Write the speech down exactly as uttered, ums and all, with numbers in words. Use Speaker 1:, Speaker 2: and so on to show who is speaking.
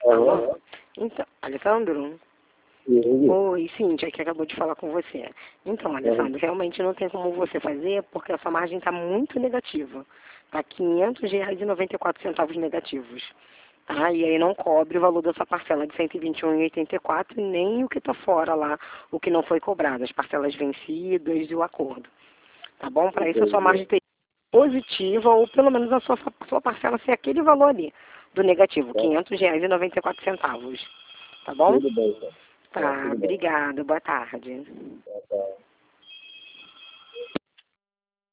Speaker 1: Alô?
Speaker 2: Então, Alessandro?
Speaker 1: Sim.
Speaker 2: Oi, Cíntia, que acabou de falar com você. Então, Alessandro, realmente não tem como você fazer porque a sua margem está muito negativa. Está quinhentos reais e noventa e quatro centavos negativos. Tá? E aí não cobre o valor dessa parcela de cento e vinte e um reais e oitenta e quatro centavos, nem o que está fora lá, o que não foi cobrado, as parcelas vencidas e o acordo. Tá bom? Para isso a sua margem tem positiva, ou pelo menos a sua, sua parcela ser aquele valor ali, do negativo, quinhentos reais e noventa e quatro centavos. Tá bom?
Speaker 1: Tudo bem, então. Tá,
Speaker 2: Tá,
Speaker 1: tudo bem.
Speaker 2: obrigada, boa tarde.
Speaker 1: Tá, tá.